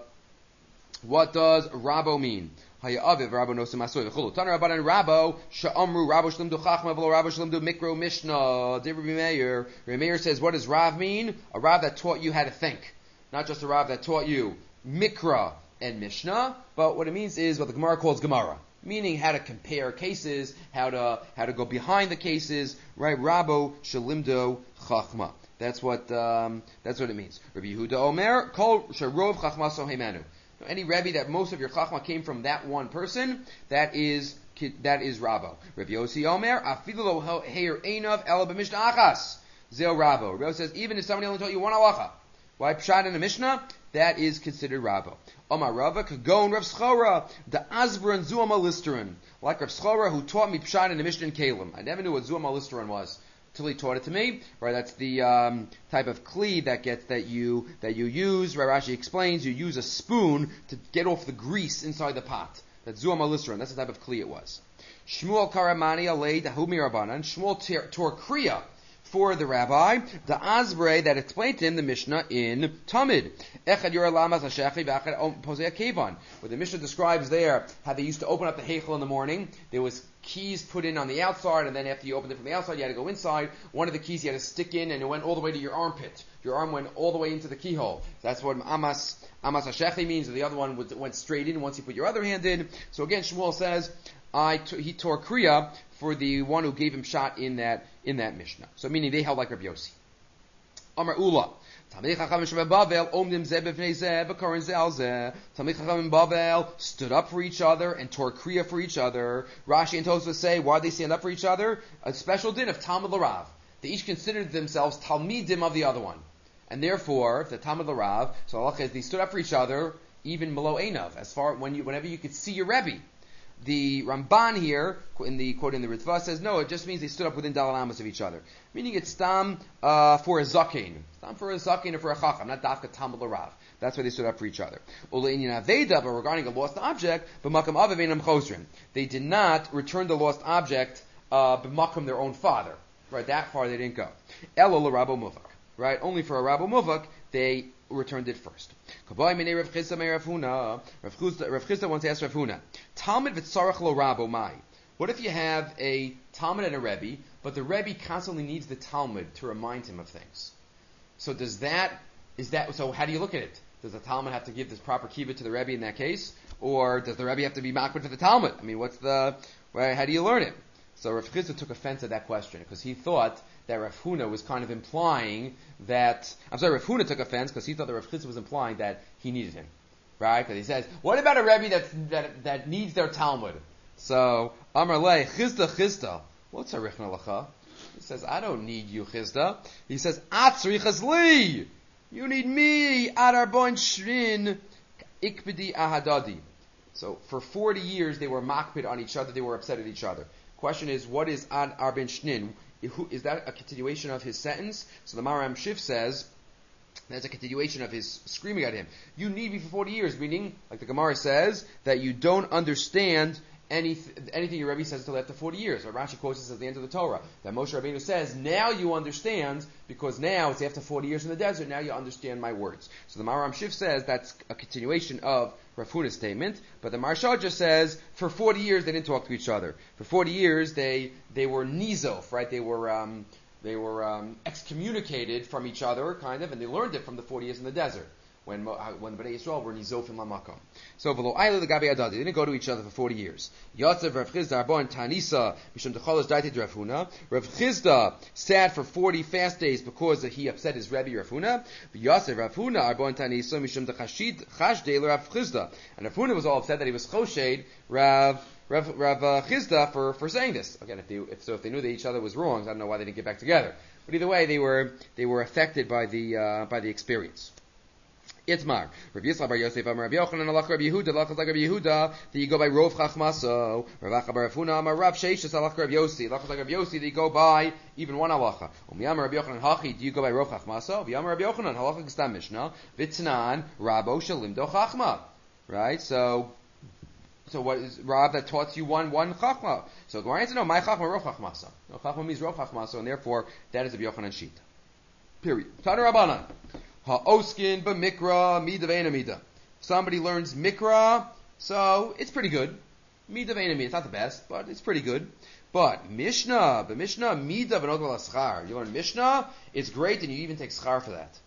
What does Rabo mean? Hayaviv Rabo nosim asoy v'chulu. Taner Rabbanan Rabo she'amru Rabo shlimdu chachma v'lo Rabo shlimdu mikro mishnah. Dei Rabbi Meir. Rabbi Meir says, what does Rav mean? A Rav that taught you how to think. Not just a Rav that taught you Mikra and Mishnah, but what it means is what the Gemara calls Gemara, meaning how to compare cases, how to how to go behind the cases, right? Rabo Shalimdo Chachma. That's what um, that's what it means. Rabbi Yehuda Omer Kol Sharov Chachma Soheimanu. Any Rebbe that most of your Chachma came from that one person, that is that is Rabo. Rabbi Yossi Omer Afilu Lo Heir Einav Ela B'Mishnah Achas Zeo Rabo. Rabbi Yossi says even if somebody only taught you one halacha. Why pshat in the Mishnah? That is considered Rabbo. Omar Rava Kagon Rav Schora the Asbran Zuama Listerin, like Rav Schora who taught me pshat in the Mishnah in Kalim. I never knew what Zuama Listerin was till he taught it to me. Right, that's the um, type of kli that gets that you that you use. Rashi explains you use a spoon to get off the grease inside the pot. That's Zuama Listerin. That's the type of kli it was. Shmuel Karamani Alei Dahumi Rabbanan. Shmuel tore kriya for the rabbi, the Asbre that explained to him the Mishnah in Tamid. Echad Yor Lamas HaShechi v'Echad Posei HaKevan. Where the Mishnah describes there how they used to open up the Heichel in the morning. There was keys put in on the outside, and then after you opened it from the outside, you had to go inside. One of the keys you had to stick in, and it went all the way to your armpit. Your arm went all the way into the keyhole. That's what Amas Amas HaShechi means, and the other one went straight in once you put your other hand in. So again, Shmuel says, I t- he tore Kriya for the one who gave him shot in that in that Mishnah. So meaning they held like Rabbi Yossi. Amar Ula. Talmidei Chachamim shebeBavel omdim zeh b'fnei zeh b'korin zeh al zeh. Talmidei Chachamim Bavel stood up for each other and tore Kriya for each other. Rashi and Tosfos say, why did they stand up for each other? A special din of Talmud L'Rav. They each considered themselves Talmidim of the other one. And therefore, if the Talmud L'Rav, so Allah says they stood up for each other, even Melo Einav, as far when you whenever you could see your Rebbe. The Ramban here, in the quote in the Ritva, says no, it just means they stood up within Dalal Amos of each other. Meaning it's Stam uh, for a Zakein. Stam for a Zakein or for a Chacham, not Dafka Talmud L'Rav. That's why they stood up for each other. Ule'inyan Aveda, but regarding a lost object, b'makam Avaveinam Chosrin. They did not return the lost object uh, b'makam their own father. Right, that far they didn't go. Elo l'Rabo Muvak. Right, only for a Rabo Muvak, they returned it first. Rav Chisda once asked Rav Huna, Talmud v'tzarach lo Rabo mai. What if you have a Talmud and a Rebbe, but the Rebbe constantly needs the Talmud to remind him of things? So does that is that so? How do you look at it? Does the Talmud have to give this proper kibbut to the Rebbe in that case, or does the Rebbe have to be makbid to the Talmud? I mean, what's the right, how do you learn it? So Rav Chisda took offense at that question because he thought that Rav Huna was kind of implying that. I'm sorry, Rav Huna took offense because he thought that Rav Chisda was implying that he needed him, right? Because he says, "What about a Rebbe that that that needs their Talmud?" So Amar Le Chisda Chisda. What's a Richna Lacha? He says, "I don't need you, Chisda." He says, "Atzrichas li." You need me, Adar Boin Shrin, Ikbidi Ahadadi. So for forty years they were makpid on each other, they were upset at each other. Question is, what is Ad Arben Shnin? Is that a continuation of his sentence? So the Maram Shif says, that's a continuation of his screaming at him. You need me for forty years, meaning, like the Gemara says, that you don't understand anything, anything your Rebbe says until after forty years. Or Rashi quotes this at the end of the Torah, that Moshe Rabbeinu says, now you understand, because now it's after forty years in the desert, now you understand my words. So the Maram Shif says that's a continuation of Rav Huna's statement, but the Maharsha just says, for forty years they didn't talk to each other. For forty years they, they were nizof, right? They were, um, they were, um, excommunicated from each other, kind of, and they learned it from the forty years in the desert. When when the Bnei Yisrael were nizofim lamakom. So v'lo ayla the gabi adadi. They didn't go to each other for forty years. Yatzav Rav Chisda arbon tanisa mishum dechalos daiti Rav Huna. Rav Chisda sat for forty fast days because he upset his Rebbe Rav Huna. Yatzav Rav Huna arbon tanisa mishum dechashid chashdei Rav Chisda. And Rav Huna was all upset that he was choshed Rav Rav Rav uh, Chisda for for saying this. Again, if they if so if they knew that each other was wrong, I don't know why they didn't get back together. But either way, they were they were affected by the uh, by the experience. Itmar. Rav Yisrael bar Yosef Amar Rabbi Yochanan alach Rabbi Yehuda alach like Rabbi Yehuda that you go by Rov Chachmaso. Rav Acha bar Rav Huna Amar Rav Sheishas alach Rabbi Yossi alach like Rabbi Yossi that you go by even one halacha. Umiyam Rabbi Yochanan Hachi do you go by Rov Chachmaso? V'Yam Rabbi Yochanan halacha Gestam Mishnah V'Tnan Rabo Shalimdo Chachma. Right. So. So what is Rab that taught you one one Chachma? So Gemara answer no. My Chachma Rov Chachmaso. No Chachma means Rov Chachmaso, and therefore that is a Yochanan sheet. Period. Tana Rabbanan. Ha'oskin b'mikra mida ve'ena mida. Somebody learns mikra, so it's pretty good. Mida ve'ena mida. It's not the best, but it's pretty good. But Mishnah, b'Mishnah mida v'nodol schar. You learn Mishnah, it's great, and you even take schar for that.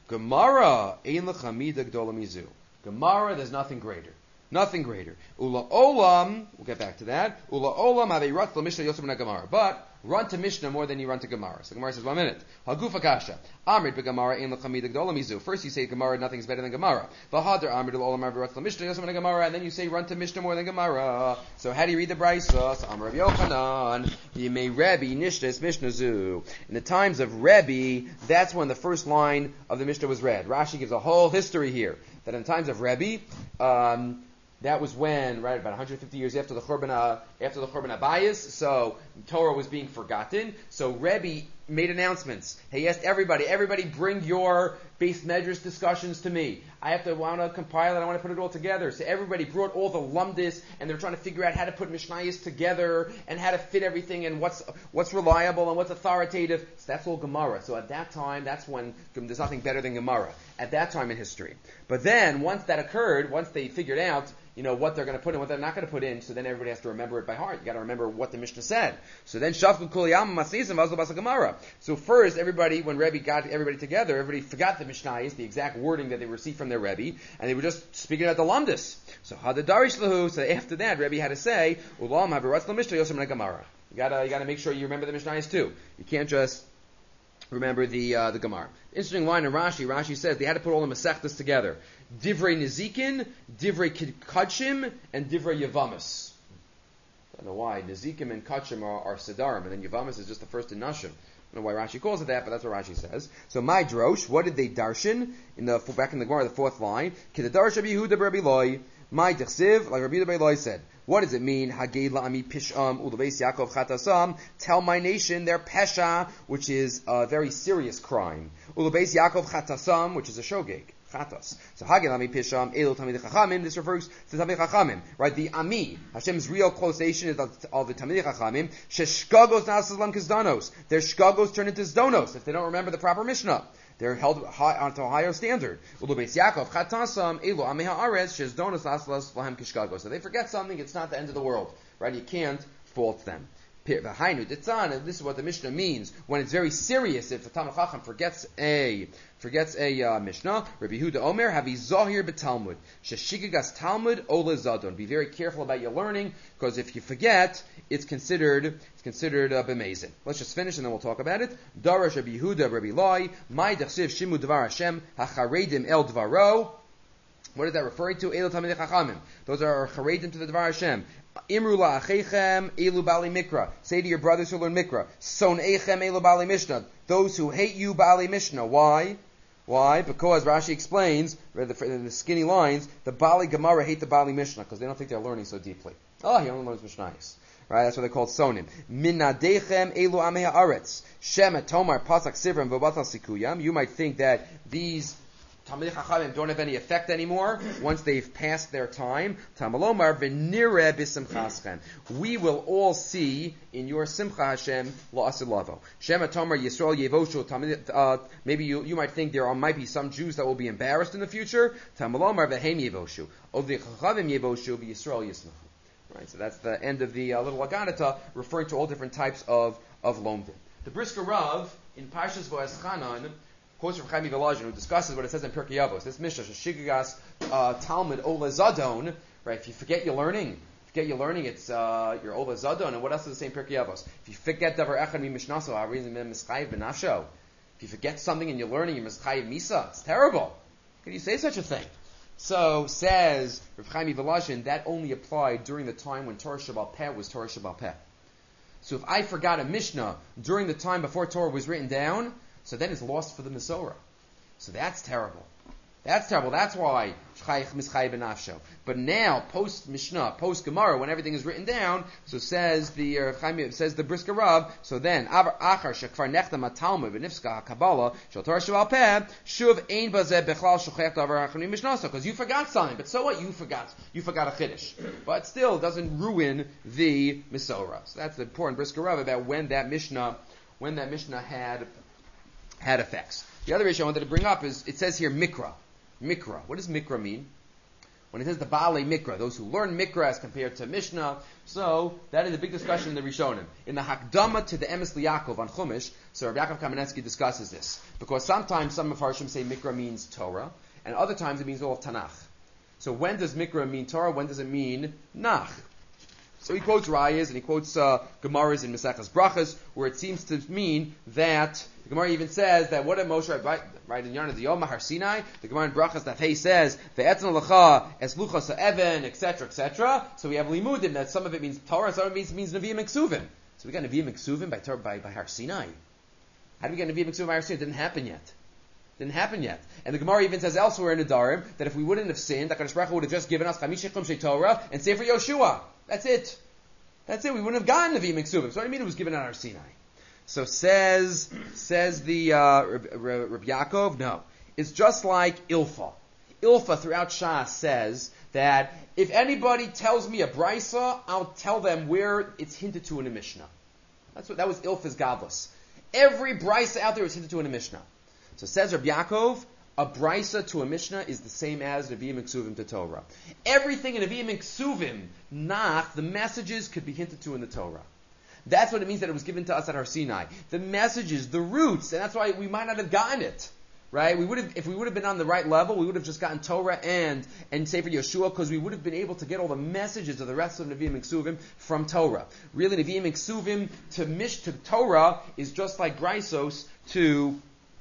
Gemara ein lecha mida gdola mizu. Gemara, there's nothing greater. Nothing greater. Ula olam, we'll get back to that. Ula olam haveirot l'mishnah yosef na Gemara. But run to Mishnah more than you run to Gemara. So Gemara says, one minute. Hagufa kasha. Amrit b'Gemara ein l'chamid gdola mizu. First you say Gemara, nothing is better than Gemara. V'hadar amrit ula olam haveirot l'mishnah yosef na Gemara. And then you say run to Mishnah more than Gemara. So how do you read the Brisa? So Amar Rabbi Yochanan. Yimei Rebbe nishtes Mishnah zu. In the times of Rebbe, that's when the first line of the Mishnah was read. Rashi gives a whole history here. That in times of Rebbe, um, that was when, right, about one hundred fifty years after the Churban, uh, after the Churban Abayis, so Torah was being forgotten. So Rebbe made announcements. He asked everybody, everybody bring your Beis Medrash discussions to me. I have to want to compile it, I want to put it all together. So everybody brought all the lumdis, and they're trying to figure out how to put Mishnayos together, and how to fit everything, and what's what's reliable, and what's authoritative. So that's all Gemara. So at that time, that's when there's nothing better than Gemara. At that time in history. But then, once that occurred, once they figured out, you know, what they're going to put in, what they're not going to put in, so then everybody has to remember it by heart. You got to remember what the Mishnah said. So then, Shafku Kuliyam Masizim Vazlo Basa Gemara. So first, everybody, when Rebbe got everybody together, everybody forgot the Mishnayos, the exact wording that they received from their Rebbe, and they were just speaking about the Lamdis. So Hadadarish Lahu. So after that, Rebbe had to say, Ulam Haveratz La Mishnah Yosem Gemara. You gotta, you gotta make sure you remember the Mishnayos too. You can't just remember the uh, the Gemara. Interesting line in Rashi. Rashi says they had to put all the Masechtas together. Divrei Nezikin, Divrei Kachim, and Divrei Yavamis. I don't know why. Nezikim and Kachim are, are Sidarim, and then Yavamis is just the first in Nashim. I don't know why Rashi calls it that, but that's what Rashi says. So my drosh, what did they darshan in the back in the Gemara, the fourth line? Ki the darsh Rabbi Yehuda Rabbi Loi, my dechsiv, like Rabbi Yehuda Rabbi Loi said. What does it mean? Hagei la'ami pisham uleveis Yaakov chatasam. Tell my nation their pesha, which is a very serious crime. Uleveis Yaakov chatasam, which is a shogeg. Chatas. So Hagei la'ami pisham elu tamid chachamim. This refers to tamid chachamim, right? The ami, Hashem's real quotation is of the tamid chachamim. Sheshkagos nasazlam kizdanos. Their shkagos turn into zdonos if they don't remember the proper Mishnah. They're held high, onto a higher standard. So they forget something, it's not the end of the world. Right? You can't fault them. V'hainu ditzan, and this is what the Mishnah means when it's very serious. If a Talmid Chacham forgets a forgets a uh, Mishnah, Rabbi Yehuda Omer, havi zahir b'Talmud, sheshigagas Talmud ola zadon. Be very careful about your learning, because if you forget, it's considered it's considered uh, b'mezin. Let's just finish and then we'll talk about it. Darash Rabbi Yehuda, Rabbi Loi, my dechsiv shimu dvar Hashem hacharedim el dvaro. What is that referring to? Elu Talmidei Chachamim. Those are charedim to the dvar Hashem. Imru la'achechem elu bali mikra. Say to your brothers who learn mikra. Son'echem elu bali mishnah. Those who hate you bali mishnah. Why? Why? Because Rashi explains, in the skinny lines, the Bali Gemara hate the Bali Mishnah because they don't think they're learning so deeply. Oh, he only learns Mishnayos. Right? That's what they call Sonim. Minadechem elu amei haaretz. Shem tomar pasak sivram v'batal sikuyam. You might think that these Talmidei Chachamim don't have any effect anymore once they've passed their time. Tamalomar v'nireh b'simchaschem. We will all see in your simcha Hashem la'asilavo. Shema tomar Yisrael yevoshu. Uh, maybe you, you might think there are, might be some Jews that will be embarrassed in the future. Tamalomar v'hem yevoshu. Ovdei Chachamim yevoshu v'Yisrael yismachu. Right, so that's the end of the uh, little Agadata, referring to all different types of of lomdim. The Brisker Rav in Parshas Va'eschanan quotes from Chaim Volozhin, who discusses what it says in Pirkei Avos. This Mishnah, Shigagas uh, Talmud Ola Zadon. Right, if you forget your learning, forget your learning, it's uh, your Ola Zadon. And what else does it say in Pirkei Avos? If you forget Davar Echad Mi Mishnaso, Harizim Mischayev Benafsho. If you forget something in your learning, you're Mischayev Misa. It's terrible. How can you say such a thing? So says Rav Chaim Volozhin, that only applied during the time when Torah Sheba'al Peh was Torah Sheba'al Peh. So if I forgot a Mishnah during the time before Torah was written down, so then it's lost for the Masorah. So that's terrible. That's terrible. That's why Shchayich Mischayev Benafsho. But now, post Mishnah, post Gemara, when everything is written down, so says the uh, Chaim, says the Brisker Rav. So then, Achar Shekvar Nechtam HaTalmud V'Nifska HaKabbalah Shel Torah Sheba'al Peh Shuv Ein Bazeh Bechlal Shochech Davar Achar Mishnasa. Because you forgot something, but so what? You forgot. You forgot a chiddush, but still it doesn't ruin the Masorah. So that's the important Brisker Rav about when that Mishnah, when that Mishnah had had effects. The other issue I wanted to bring up is it says here Mikra. Mikra. What does Mikra mean? When it says the Baalei Mikra, those who learn Mikra as compared to Mishnah, so that is a big discussion in the Rishonim. In the Hakdama to the Emes Liyaakov on Chumash, so Rabbi Yaakov Kamenetsky discusses this. Because sometimes some of Harshim say Mikra means Torah, and other times it means all of Tanakh. So when does Mikra mean Torah? When does it mean Nach? So he quotes Rayas and he quotes uh, Gemaras in Maseches Brachas, where it seems to mean that the Gemara even says that what did Moshe right, right in Yarn the Yom Har Sinai? The Gemara in Brachas that he says ve'etzon lecha es luchas ha'even, et cetera, et cetera. So we have limudim that some of it means Torah, some of it means, means Nevi'im and Ksuvim. So we got Nevi'im and Ksuvim by Torah by, by Har Sinai. How do we get Nevi'im and Ksuvim by Har Sinai? It didn't happen yet. Didn't happen yet. And the Gemara even says elsewhere in the Darim that if we wouldn't have sinned, HaKadosh Baruch Hu would have just given us Chamish Chum Shei Torah and Sefer Yoshua. That's it. That's it. We wouldn't have gotten Nevi'im and Ksuvim. So what do you mean it was given on Har Sinai? So says says the uh, Rabbi Yaakov, no. It's just like Ilfa. Ilfa throughout Shas says that if anybody tells me a brisa, I'll tell them where it's hinted to in a Mishnah. That's what that was Ilfa's godless. Every brisa out there is hinted to in a Mishnah. So says Rabbi Yaakov, a brisa to a Mishnah is the same as Nevi'im and Ksuvim to Torah. Everything in Nevi'im and Ksuvim, nach, the messages could be hinted to in the Torah. That's what it means that it was given to us at Har Sinai. The messages, the roots, and that's why we might not have gotten it. Right? We would have, if we would have been on the right level, we would have just gotten Torah and, and Sefer Yeshua, because we would have been able to get all the messages of the rest of Nevi'im and Ksuvim from Torah. Really, Nevi'im and Ksuvim to Mish, to Torah is just like Graisos to,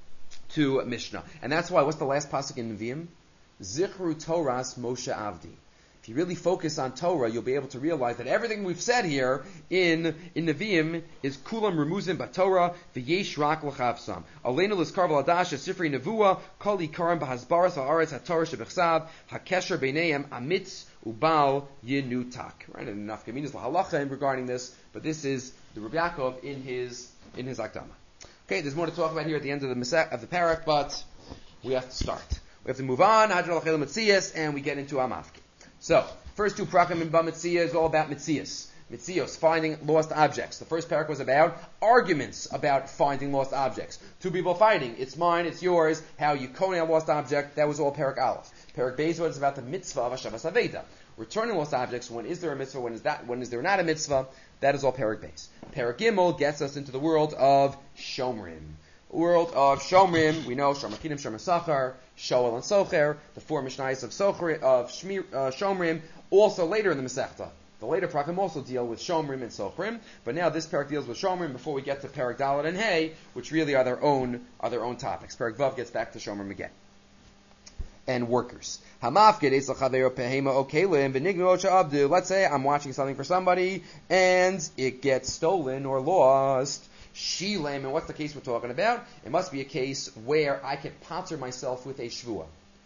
to Mishnah. And that's why, what's the last pasuk in Nevi'im? Zichru Toras Moshe Avdi. If you really focus on Torah, you'll be able to realize that everything we've said here in in Nevi'im is kulam remuzim b'Torah v'yesh rak l'chavsam. Aleinu l'skar v'ladash sifrei nevua kol ikarim b'hasbaras ha'aretz ha'torah shebechsav ha'kesher b'neihem amitz ubal yinutak. Right, and enough kaminas lahalacha regarding this, but this is the Rabbi Yaakov in his in his Akdama. Okay, there's more to talk about here at the end of the Masech, of the parak, but we have to start. We have to move on. Hadron l'chelim Metzias, and we get into Amavki. So, first two prakim in Ba Metzia is all about Metzias. Metzios, finding lost objects. The first parak was about arguments about finding lost objects. Two people fighting. It's mine, it's yours. How you cone a lost object. That was all parak Aleph. Parak Beis was about the mitzvah of Hashavas Aveda. returning lost objects, when is there a mitzvah, when is that, when is there not a mitzvah, that is all Perek Beis. Perek Gimel gets us into the world of Shomrim. World of Shomrim, we know Shomer Chinim, Shomer Sachar, Shoel and Socher, the four Mishnayos of Socher, of Shmir, uh, Shomrim, also later in the Masechta. The later Prakim also deal with Shomrim and Sochrim, but now this Perek deals with Shomrim before we get to Perek Dalet and Hey, which really are their own, are their own topics. Perek Vav gets back to Shomrim again. And workers. Let's say I'm watching something for somebody and it gets stolen or lost. Shilem, and what's the case we're talking about? It must be a case where I can potter myself with a shvua.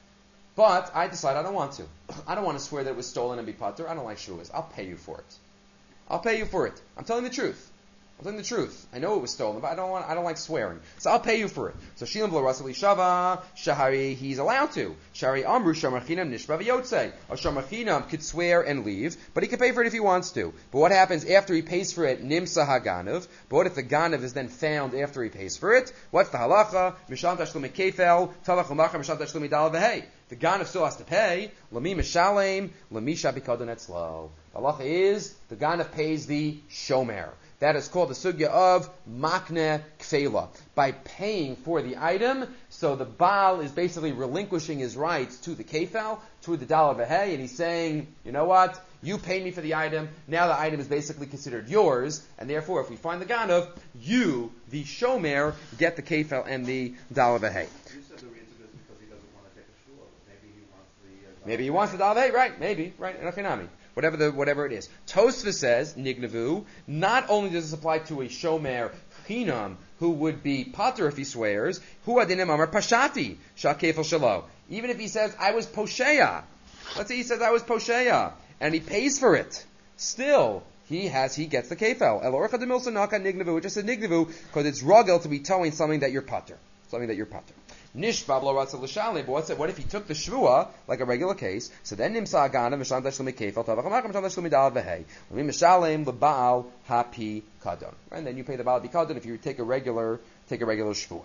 But I decide I don't want to. I don't want to swear that it was stolen and be pater. I don't like shvuas. I'll pay you for it. I'll pay you for it. I'm telling the truth. I'm telling the truth. I know it was stolen, but I don't want. I don't like swearing, so I'll pay you for it. So Shilam Blo Rasali Shava Shahari, he's allowed to. Shari Amru Shamachinam Nishba V'Yotzei. A Shamachinam could swear and leave, but he can pay for it if he wants to. But what happens after he pays for it? Nimsa Haganav. But what if the Ganav is then found after he pays for it? What's the halacha? Misham Tashlumi Kefel Talach Umacha Misham Tashlumi Dal V'Hei. The Ganav still has to pay. Lami Mishalem Lami Shabikadon Etzlo. The halacha is the Ganav pays the Shomer. That is called the sugya of makne kfela. By paying for the item, so the Baal is basically relinquishing his rights to the kefel, to the dal v'hei, and he's saying, you know what, you paid me for the item, now the item is basically considered yours, and therefore if we find the ganav, you, the shomer, get the kefel and the dal v'hei. You said the reason is because he doesn't want to take a shul, but maybe he wants the... Uh, maybe he wants the dal v'hei, right, maybe, right, enochinami. Whatever the whatever it is. Tosfos says, Nignavu, not only does this apply to a shomer chinam who would be pater if he swears, hu adinim amar pashati shakefel shalo. Even if he says, I was posheya. Let's say he says, I was posheya, and he pays for it. Still, he has, he gets the kefel. El orcha de milsa naka nignavu, it just says nignavu, because it's rugel to be towing something that you're pater. Something that you're pater. Nishbab lo ratza l'shale, but what's it? What if he took the shvua like a regular case? So then nimsa agana misham tashlumi kefel tavachamach misham tashlumi dal v'hei l'mi mishalem lebaal hapi kadon. And then you pay the baal hapi kadon if you take a regular take a regular shvua.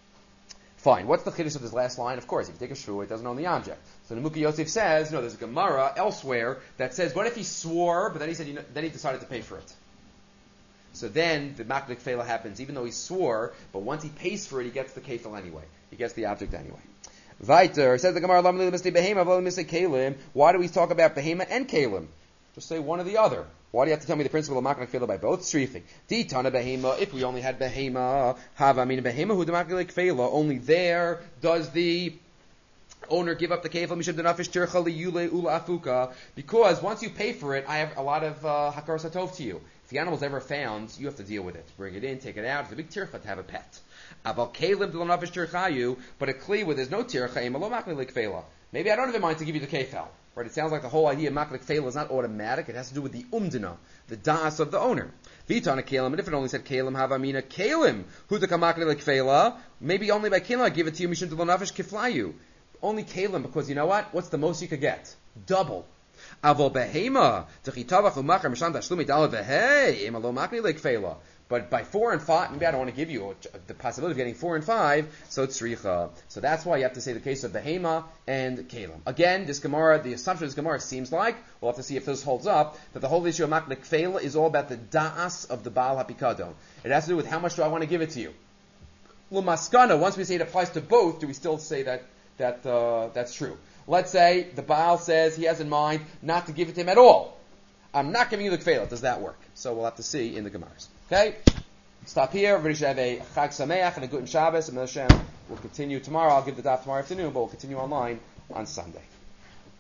Fine. What's the chiddush of this last line? Of course, if you take a shvua, it doesn't own the object. So Nemuki Yosef says, no, there's a Gemara elsewhere that says, what if he swore, but then he said, you know, then he decided to pay for it. So then the maklik kefela happens, even though he swore, but once he pays for it, he gets the kefel anyway. He gets the object anyway. Weiter, says the Gemara, why do we talk about behema and kalim? Just say one or the other. Why do you have to tell me the principle of maklik kefela by both? Srifik. Ditana behema, if we only had behema, have I mean behema who the maklik kefela, only there does the owner give up the kefel mishum denafish tircha liyule ula afuka, because once you pay for it, I have a lot of uh, hakar satov to you. If the animal's ever found, you have to deal with it. Bring it in, take it out. It's a big tircha to have a pet. Aval kalim de lo nafish tirchayu, but a kli where there's no tircha, ema lo maklik kefela. Maybe I don't have in mind to give you the kefel. Right? It sounds like the whole idea of maklik kefela is not automatic. It has to do with the umdina, the das of the owner. Vitana kalim, and if it only said kalim havamina kalim, who the kamaklik kefela, maybe only by kalim I give it to you mishum de lo nafish keflayu. Only kalim, because you know what? What's the most you could get? Double. Avol behema techitavach u'machar misham tashlumi dalad vehei ema lo makni lekfela. But by four and five, maybe I don't want to give you the possibility of getting four and five, so it's richa. So that's why you have to say the case of behema and kalim. Again, this Gemara, the assumption of this Gemara seems like, we'll have to see if this holds up, that the whole issue of makni lekfela is all about the da'as of the Baal HaPikadon. It has to do with how much do I want to give it to you. L'maskana, once we say it applies to both, do we still say that that uh, that's true? Let's say the Baal says he has in mind not to give it to him at all. I'm not giving you the kfela. Does that work? So we'll have to see in the Gemaras. Okay? Stop here. Everybody should have a Chag Sameach and a Guten Shabbos. And we'll continue tomorrow. I'll give the daf tomorrow afternoon, but we'll continue online on Sunday.